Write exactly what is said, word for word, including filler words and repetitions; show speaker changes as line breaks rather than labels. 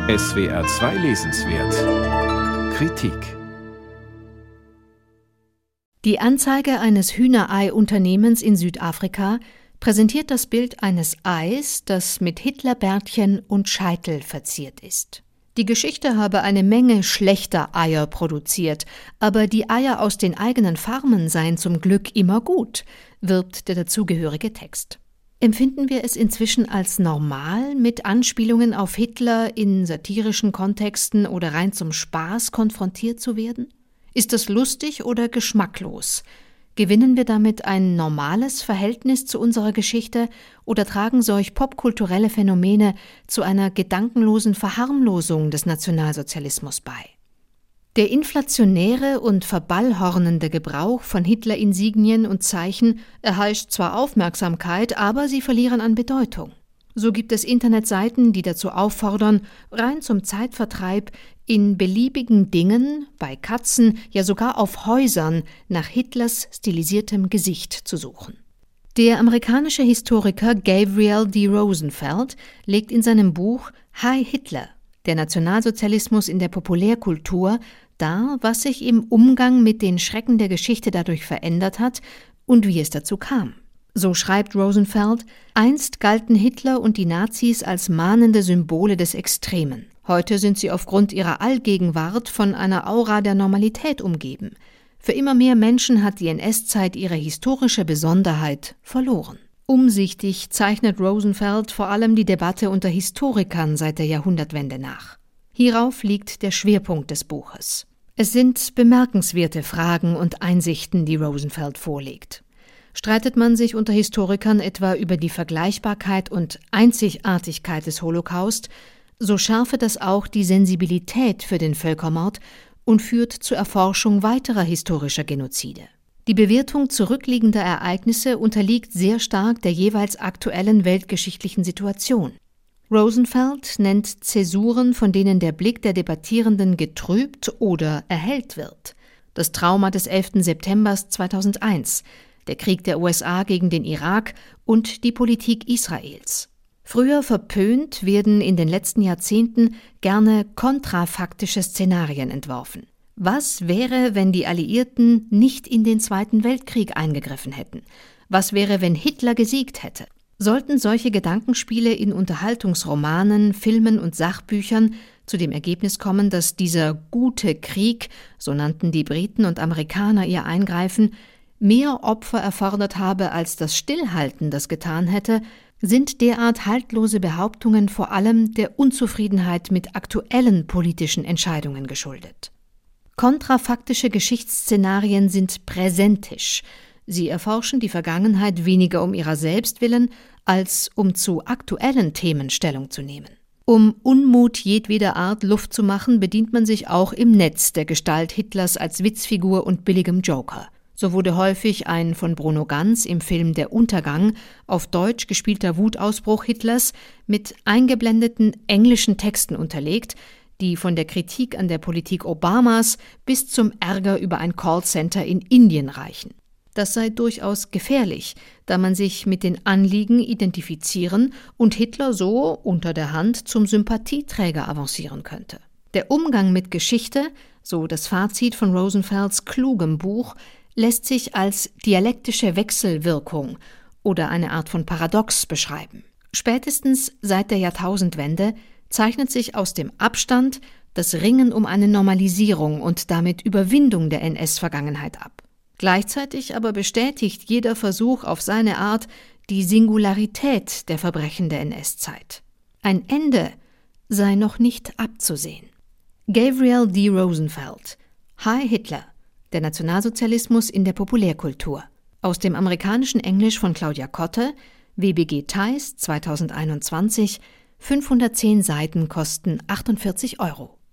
S W R zwei Lesenswert Kritik.
Die Anzeige eines Hühnerei-Unternehmens in Südafrika präsentiert das Bild eines Eis, das mit Hitlerbärtchen und Scheitel verziert ist. Die Geschichte habe eine Menge schlechter Eier produziert, aber die Eier aus den eigenen Farmen seien zum Glück immer gut, wirbt der dazugehörige Text. Empfinden wir es inzwischen als normal, mit Anspielungen auf Hitler in satirischen Kontexten oder rein zum Spaß konfrontiert zu werden? Ist das lustig oder geschmacklos? Gewinnen wir damit ein normales Verhältnis zu unserer Geschichte oder tragen solch popkulturelle Phänomene zu einer gedankenlosen Verharmlosung des Nationalsozialismus bei? Der inflationäre und verballhornende Gebrauch von Hitler-Insignien und Zeichen erheischt zwar Aufmerksamkeit, aber sie verlieren an Bedeutung. So gibt es Internetseiten, die dazu auffordern, rein zum Zeitvertreib in beliebigen Dingen, bei Katzen, ja sogar auf Häusern nach Hitlers stilisiertem Gesicht zu suchen. Der amerikanische Historiker Gabriel D. Rosenfeld legt in seinem Buch Hi Hitler, der Nationalsozialismus in der Populärkultur, dar, was sich im Umgang mit den Schrecken der Geschichte dadurch verändert hat und wie es dazu kam. So schreibt Rosenfeld: Einst galten Hitler und die Nazis als mahnende Symbole des Extremen. Heute sind sie aufgrund ihrer Allgegenwart von einer Aura der Normalität umgeben. Für immer mehr Menschen hat die N S-Zeit ihre historische Besonderheit verloren. Umsichtig zeichnet Rosenfeld vor allem die Debatte unter Historikern seit der Jahrhundertwende nach. Hierauf liegt der Schwerpunkt des Buches. Es sind bemerkenswerte Fragen und Einsichten, die Rosenfeld vorlegt. Streitet man sich unter Historikern etwa über die Vergleichbarkeit und Einzigartigkeit des Holocaust, so schärfe das auch die Sensibilität für den Völkermord und führt zur Erforschung weiterer historischer Genozide. Die Bewertung zurückliegender Ereignisse unterliegt sehr stark der jeweils aktuellen weltgeschichtlichen Situation. Rosenfeld nennt Zäsuren, von denen der Blick der Debattierenden getrübt oder erhellt wird. Das Trauma des elften September zweitausendeins, der Krieg der U S A gegen den Irak und die Politik Israels. Früher verpönt werden in den letzten Jahrzehnten gerne kontrafaktische Szenarien entworfen. Was wäre, wenn die Alliierten nicht in den Zweiten Weltkrieg eingegriffen hätten? Was wäre, wenn Hitler gesiegt hätte? Sollten solche Gedankenspiele in Unterhaltungsromanen, Filmen und Sachbüchern zu dem Ergebnis kommen, dass dieser gute Krieg, so nannten die Briten und Amerikaner ihr Eingreifen, mehr Opfer erfordert habe, als das Stillhalten das getan hätte, sind derart haltlose Behauptungen vor allem der Unzufriedenheit mit aktuellen politischen Entscheidungen geschuldet. Kontrafaktische Geschichtsszenarien sind präsentisch. Sie erforschen die Vergangenheit weniger um ihrer selbst willen, als um zu aktuellen Themen Stellung zu nehmen. Um Unmut jedweder Art Luft zu machen, bedient man sich auch im Netz der Gestalt Hitlers als Witzfigur und billigem Joker. So wurde häufig ein von Bruno Ganz im Film Der Untergang auf Deutsch gespielter Wutausbruch Hitlers mit eingeblendeten englischen Texten unterlegt, die von der Kritik an der Politik Obamas bis zum Ärger über ein Callcenter in Indien reichen. Das sei durchaus gefährlich, da man sich mit den Anliegen identifizieren und Hitler so unter der Hand zum Sympathieträger avancieren könnte. Der Umgang mit Geschichte, so das Fazit von Rosenfelds klugem Buch, lässt sich als dialektische Wechselwirkung oder eine Art von Paradox beschreiben. Spätestens seit der Jahrtausendwende zeichnet sich aus dem Abstand das Ringen um eine Normalisierung und damit Überwindung der N S-Vergangenheit ab. Gleichzeitig aber bestätigt jeder Versuch auf seine Art die Singularität der Verbrechen der N S-Zeit. Ein Ende sei noch nicht abzusehen. Gabriel D. Rosenfeld, Hi Hitler, der Nationalsozialismus in der Populärkultur. Aus dem amerikanischen Englisch von Claudia Kotte, W B G Theis zweitausendeinundzwanzig, fünfhundertzehn Seiten kosten achtundvierzig Euro.